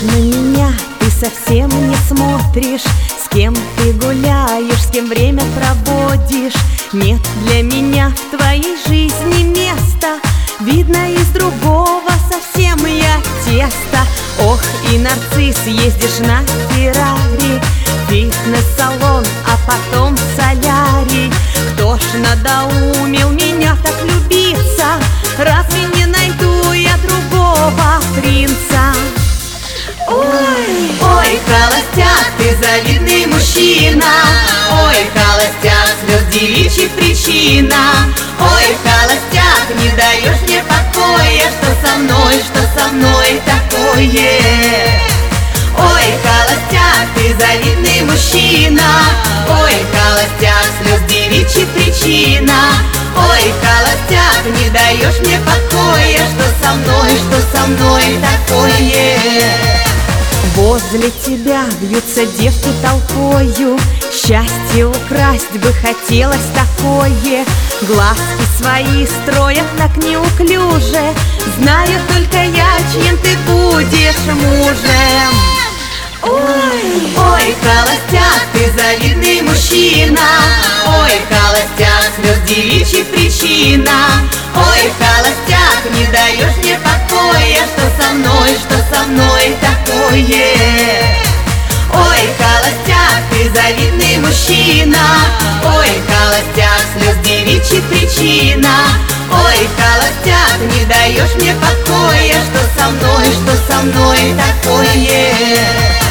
на меня ты совсем не смотришь. С кем ты гуляешь, с кем время проводишь. Нет для меня в твоей жизни места. Видно, из другого совсем я тесто. Ох, и нарцисс, ездишь на Феррари, фитнес-салон, а потом солярий. Кто ж надоумил меня так влюбиться? Разве не найду я другого принца? Ой, ой, холостяк, ты завидный мужчина. Ой, холостяк, слез девичьих причина. Ой, холостяк, не даешь мне покоя. Что со мной такое? Ой, холостяк, ты завидный мужчина. Ой, холостяк, слез девичьих причина. Ой, холостяк, не даешь мне покоя. Что со мной такое? Возле тебя вьются девки толпою. Счастье украсть бы хотелось такое. Глазки свои строят так неуклюже. Знаю только я, чьим ты будешь мужем. Ой, ой, холостяк, ты завидный мужчина. Ой, холостяк, слез девичьих причина. Ой, холостяк, не даешь мне покоя. Что со мной такое? Ой, холостяк, ты завидный мужчина. Ой, холостяк, слез девичьих причина. Ой, холостяк, не даешь мне покоя. Что со мной такое?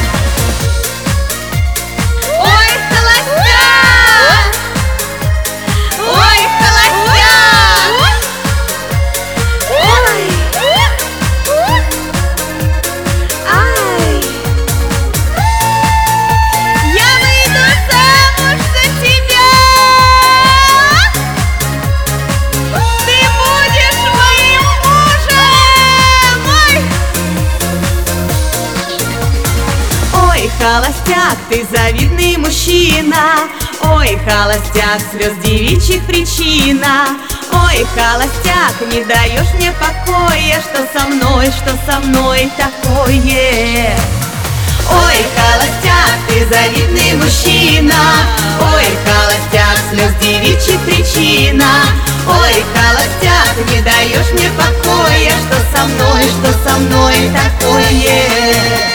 Холостяк, ты завидный мужчина. Ой, холостяк, слез девичьих причина. Ой, холостяк, не даешь мне покоя. Что со мной такое? Ой, холостяк, ты завидный мужчина. Ой, холостяк, слез девичьих причина. Ой, холостяк, не даешь мне покоя. Что со мной такое?